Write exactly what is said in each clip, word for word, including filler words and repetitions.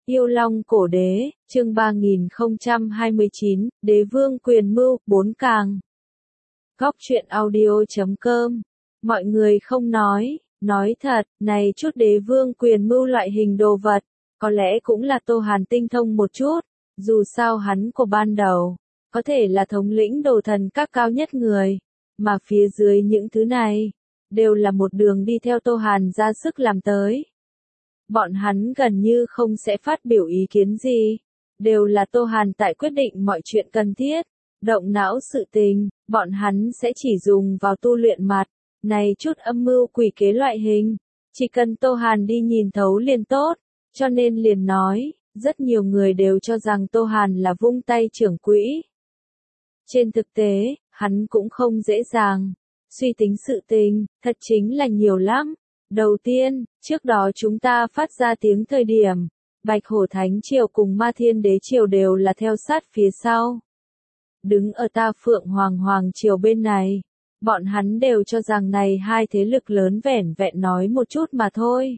Yêu Long Cổ Đế, chương ba nghìn không trăm hai mươi chín, Đế Vương Quyền Mưu, bốn càng. Góc truyện audio chấm com. Mọi người không nói, nói thật, này chút Đế Vương Quyền Mưu loại hình đồ vật, có lẽ cũng là Tô Hàn tinh thông một chút, dù sao hắn của ban đầu, có thể là thống lĩnh đồ thần các cao nhất người, mà phía dưới những thứ này, đều là một đường đi theo Tô Hàn ra sức làm tới. Bọn hắn gần như không sẽ phát biểu ý kiến gì, đều là Tô Hàn tại quyết định mọi chuyện cần thiết, động não sự tình, bọn hắn sẽ chỉ dùng vào tu luyện mặt, này chút âm mưu quỷ kế loại hình, chỉ cần Tô Hàn đi nhìn thấu liền tốt, cho nên liền nói, rất nhiều người đều cho rằng Tô Hàn là vung tay trưởng quỹ. Trên thực tế, hắn cũng không dễ dàng, suy tính sự tình, thật chính là nhiều lắm. Đầu tiên, trước đó chúng ta phát ra tiếng thời điểm, Bạch Hổ Thánh Triều cùng Ma Thiên Đế Triều đều là theo sát phía sau. Đứng ở ta Phượng Hoàng Hoàng Triều bên này, bọn hắn đều cho rằng này hai thế lực lớn vẻn vẹn nói một chút mà thôi.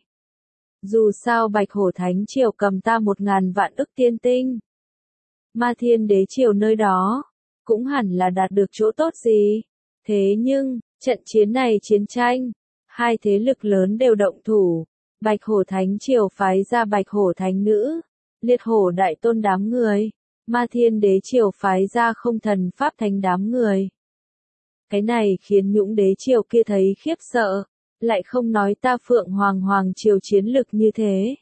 Dù sao Bạch Hổ Thánh Triều cầm ta một ngàn vạn ức tiên tinh. Ma Thiên Đế Triều nơi đó, cũng hẳn là đạt được chỗ tốt gì. Thế nhưng, trận chiến này chiến tranh, hai thế lực lớn đều động thủ, Bạch Hổ Thánh Triều phái ra Bạch Hổ Thánh Nữ, Liệt Hổ Đại Tôn đám người, Ma Thiên Đế Triều phái ra Không Thần Pháp Thánh đám người. Cái này khiến Nhũng Đế Triều kia thấy khiếp sợ, lại không nói ta Phượng Hoàng Hoàng Triều chiến lực như thế.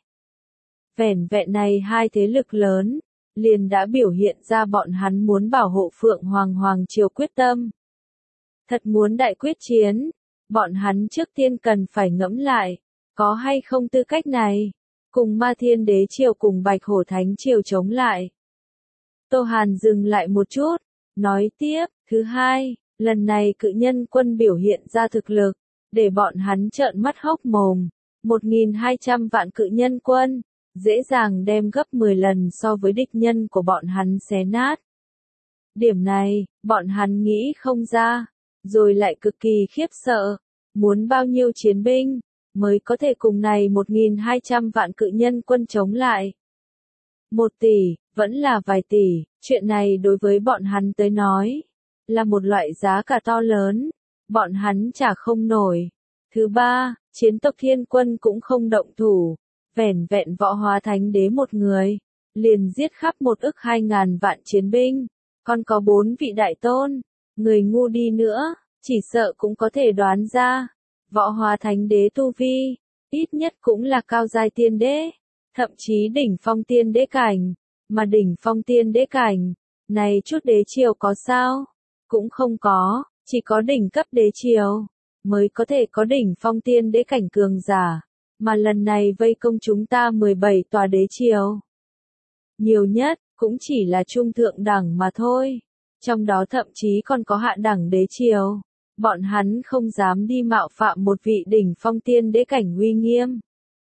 Vẻn vẹn này hai thế lực lớn, liền đã biểu hiện ra bọn hắn muốn bảo hộ Phượng Hoàng Hoàng Triều quyết tâm. Thật muốn đại quyết chiến, bọn hắn trước tiên cần phải ngẫm lại, có hay không tư cách này, cùng Ma Thiên Đế Triều cùng Bạch Hổ Thánh Triều chống lại. Tô Hàn dừng lại một chút, nói tiếp, thứ hai, lần này cự nhân quân biểu hiện ra thực lực, để bọn hắn trợn mắt hốc mồm, một nghìn hai trăm vạn cự nhân quân, dễ dàng đem gấp mười lần so với địch nhân của bọn hắn xé nát. Điểm này, bọn hắn nghĩ không ra, rồi lại cực kỳ khiếp sợ, muốn bao nhiêu chiến binh, mới có thể cùng này một nghìn hai trăm vạn cự nhân quân chống lại. Một tỷ, vẫn là vài tỷ, chuyện này đối với bọn hắn tới nói, là một loại giá cả to lớn, bọn hắn trả không nổi. Thứ ba, chiến tộc thiên quân cũng không động thủ, vẻn vẹn Võ Hóa Thánh Đế một người, liền giết khắp một ức hai ngàn vạn chiến binh, còn có bốn vị đại tôn, người ngu đi nữa, chỉ sợ cũng có thể đoán ra, Võ Hóa Thánh Đế tu vi, ít nhất cũng là cao giai tiên đế, thậm chí đỉnh phong tiên đế cảnh, mà đỉnh phong tiên đế cảnh, này chút đế triều có sao? Cũng không có, chỉ có đỉnh cấp đế triều, mới có thể có đỉnh phong tiên đế cảnh cường giả, mà lần này vây công chúng ta mười bảy tòa đế triều. Nhiều nhất, cũng chỉ là trung thượng đẳng mà thôi, trong đó thậm chí còn có hạ đẳng đế triều. Bọn hắn không dám đi mạo phạm một vị đỉnh phong tiên đế cảnh uy nghiêm.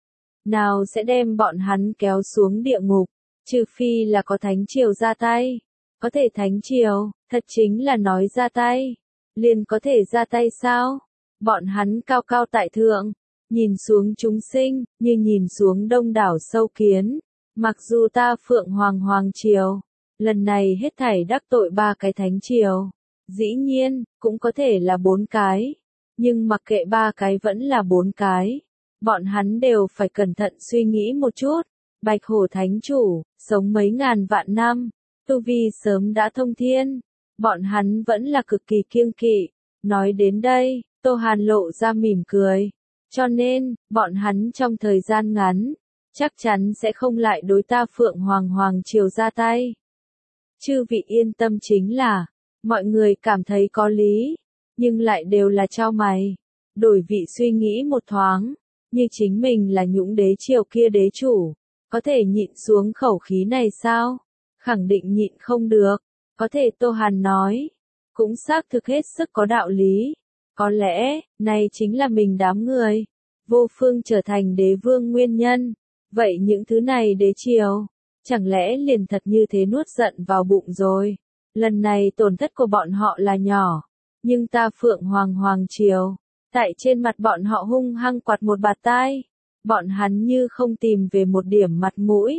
Nào sẽ đem bọn hắn kéo xuống địa ngục, trừ phi là có thánh triều ra tay. Có thể thánh triều, thật chính là nói ra tay. Liền có thể ra tay sao? Bọn hắn cao cao tại thượng, nhìn xuống chúng sinh, như nhìn xuống đông đảo sâu kiến. Mặc dù ta Phượng Hoàng Hoàng Triều, lần này hết thảy đắc tội ba cái thánh triều. Dĩ nhiên, cũng có thể là bốn cái, nhưng mặc kệ ba cái vẫn là bốn cái, bọn hắn đều phải cẩn thận suy nghĩ một chút. Bạch Hổ Thánh Chủ, sống mấy ngàn vạn năm, tu vi sớm đã thông thiên, bọn hắn vẫn là cực kỳ kiêng kỵ. Nói đến đây, Tô Hàn lộ ra mỉm cười, cho nên, bọn hắn trong thời gian ngắn, chắc chắn sẽ không lại đối ta Phượng Hoàng Hoàng Triều ra tay. Chư vị yên tâm chính là, mọi người cảm thấy có lý, nhưng lại đều là chau mày, đổi vị suy nghĩ một thoáng, như chính mình là Nhũng Đế Triều kia đế chủ, có thể nhịn xuống khẩu khí này sao? Khẳng định nhịn không được, có thể Tô Hàn nói, cũng xác thực hết sức có đạo lý, có lẽ, này chính là mình đám người, vô phương trở thành đế vương nguyên nhân, vậy những thứ này đế triều, chẳng lẽ liền thật như thế nuốt giận vào bụng rồi? Lần này tổn thất của bọn họ là nhỏ, nhưng ta Phượng Hoàng Hoàng Triều, tại trên mặt bọn họ hung hăng quạt một bạt tai, bọn hắn như không tìm về một điểm mặt mũi,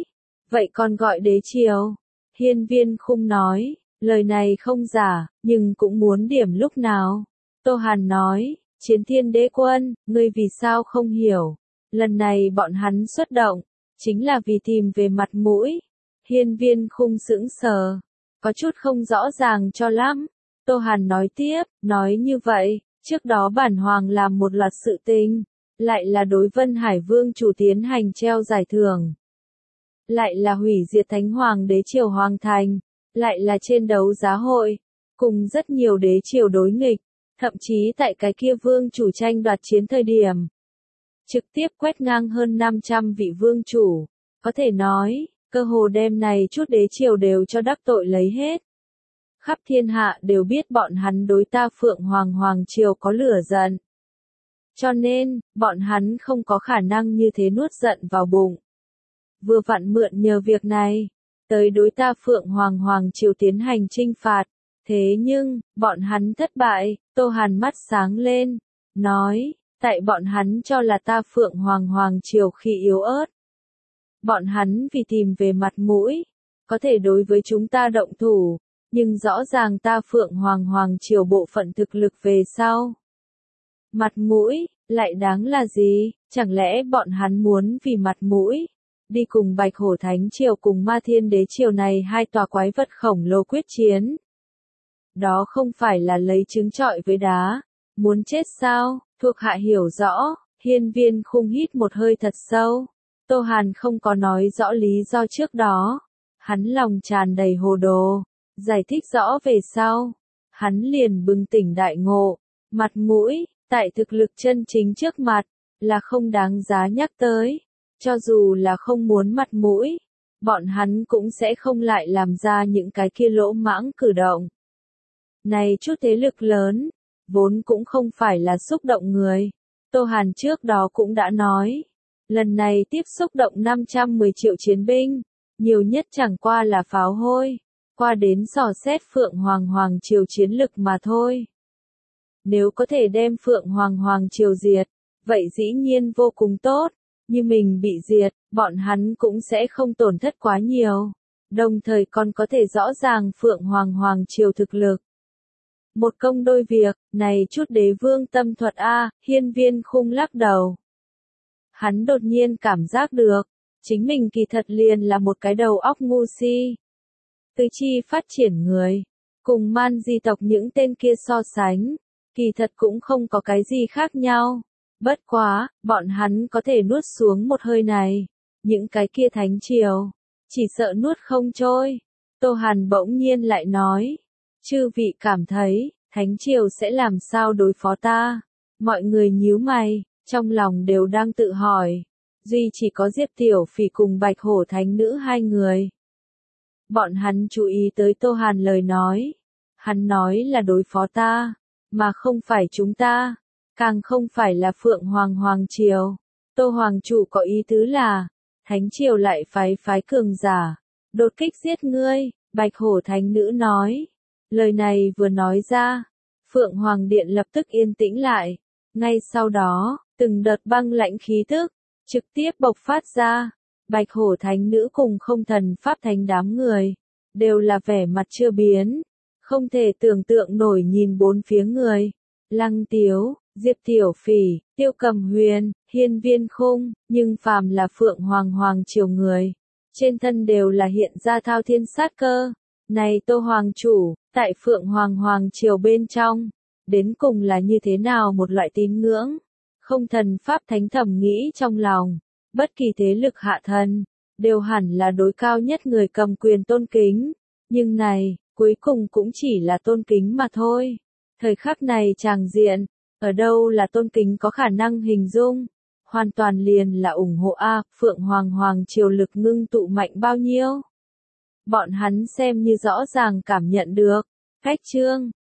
vậy còn gọi đế triều? Hiên Viên Khung nói, lời này không giả, nhưng cũng muốn điểm lúc nào. Tô Hàn nói, Chiến Thiên Đế Quân, ngươi vì sao không hiểu? Lần này bọn hắn xuất động, chính là vì tìm về mặt mũi. Hiên Viên Khung sững sờ, có chút không rõ ràng cho lắm. Tô Hàn nói tiếp, nói như vậy, trước đó bản hoàng làm một loạt sự tình, lại là đối Vân Hải Vương chủ tiến hành treo giải thưởng, lại là hủy diệt Thánh Hoàng đế triều Hoàng Thành, lại là trên đấu giá hội, cùng rất nhiều đế triều đối nghịch, thậm chí tại cái kia vương chủ tranh đoạt chiến thời điểm, trực tiếp quét ngang hơn năm trăm vị vương chủ, có thể nói, cơ hồ đêm này chút đế triều đều cho đắc tội lấy hết. Khắp thiên hạ đều biết bọn hắn đối ta Phượng Hoàng Hoàng triều có lửa giận. Cho nên, bọn hắn không có khả năng như thế nuốt giận vào bụng. Vừa vặn mượn nhờ việc này, tới đối ta Phượng Hoàng Hoàng triều tiến hành trinh phạt. Thế nhưng, bọn hắn thất bại, Tô Hàn mắt sáng lên, nói, tại bọn hắn cho là ta Phượng Hoàng Hoàng triều khi yếu ớt. Bọn hắn vì tìm về mặt mũi, có thể đối với chúng ta động thủ, nhưng rõ ràng ta Phượng Hoàng Hoàng triều bộ phận thực lực về sau. Mặt mũi, lại đáng là gì? Chẳng lẽ bọn hắn muốn vì mặt mũi, đi cùng Bạch Hổ Thánh triều cùng Ma Thiên Đế triều này hai tòa quái vật khổng lồ quyết chiến? Đó không phải là lấy trứng trọi với đá, muốn chết sao? Thuộc hạ hiểu rõ. Hiên Viên Khung hít một hơi thật sâu. Tô Hàn không có nói rõ lý do trước đó. Hắn lòng tràn đầy hồ đồ. Giải thích rõ về sau. Hắn liền bừng tỉnh đại ngộ. Mặt mũi, tại thực lực chân chính trước mặt, là không đáng giá nhắc tới. Cho dù là không muốn mặt mũi, bọn hắn cũng sẽ không lại làm ra những cái kia lỗ mãng cử động. Này chút thế lực lớn, vốn cũng không phải là xúc động người. Tô Hàn trước đó cũng đã nói, lần này tiếp xúc động năm trăm mười triệu chiến binh, nhiều nhất chẳng qua là pháo hôi, qua đến dò xét Phượng Hoàng Hoàng triều chiến lực mà thôi. Nếu có thể đem Phượng Hoàng Hoàng triều diệt, vậy dĩ nhiên vô cùng tốt, như mình bị diệt, bọn hắn cũng sẽ không tổn thất quá nhiều, đồng thời còn có thể rõ ràng Phượng Hoàng Hoàng triều thực lực. Một công đôi việc, này chút đế vương tâm thuật a, Hiên Viên Khung lắc đầu. Hắn đột nhiên cảm giác được, chính mình kỳ thật liền là một cái đầu óc ngu si. Tứ chi phát triển người, cùng man di tộc những tên kia so sánh, kỳ thật cũng không có cái gì khác nhau. Bất quá, bọn hắn có thể nuốt xuống một hơi này, những cái kia thánh triều, chỉ sợ nuốt không trôi. Tô Hàn bỗng nhiên lại nói, chư vị cảm thấy, thánh triều sẽ làm sao đối phó ta? Mọi người nhíu mày, trong lòng đều đang tự hỏi, duy chỉ có Diệp Tiểu Phỉ cùng Bạch Hổ Thánh Nữ hai người. Bọn hắn chú ý tới Tô Hàn lời nói, hắn nói là đối phó ta, mà không phải chúng ta, càng không phải là Phượng Hoàng Hoàng triều. Tô Hoàng chủ có ý tứ là, thánh triều lại phái phái cường giả, đột kích giết ngươi. Bạch Hổ Thánh Nữ nói. Lời này vừa nói ra, Phượng Hoàng Điện lập tức yên tĩnh lại. Ngay sau đó, từng đợt băng lãnh khí tức, trực tiếp bộc phát ra. Bạch Hổ Thánh Nữ cùng Không Thần Pháp Thánh đám người, đều là vẻ mặt chưa biến, không thể tưởng tượng nổi nhìn bốn phía người. Lăng Tiếu, Diệp Tiểu Phỉ, Tiêu Cầm Huyền, Hiên Viên Khung, nhưng phàm là Phượng Hoàng Hoàng triều người, trên thân đều là hiện ra thao thiên sát cơ. Này Tô Hoàng chủ, tại Phượng Hoàng Hoàng triều bên trong, đến cùng là như thế nào một loại tín ngưỡng? Không Thần Pháp Thánh thầm nghĩ trong lòng, bất kỳ thế lực hạ thần, đều hẳn là đối cao nhất người cầm quyền tôn kính, nhưng này, cuối cùng cũng chỉ là tôn kính mà thôi. Thời khắc này tràng diện, ở đâu là tôn kính có khả năng hình dung, hoàn toàn liền là ủng hộ a, Phượng Hoàng Hoàng triều lực ngưng tụ mạnh bao nhiêu. Bọn hắn xem như rõ ràng cảm nhận được, cách chương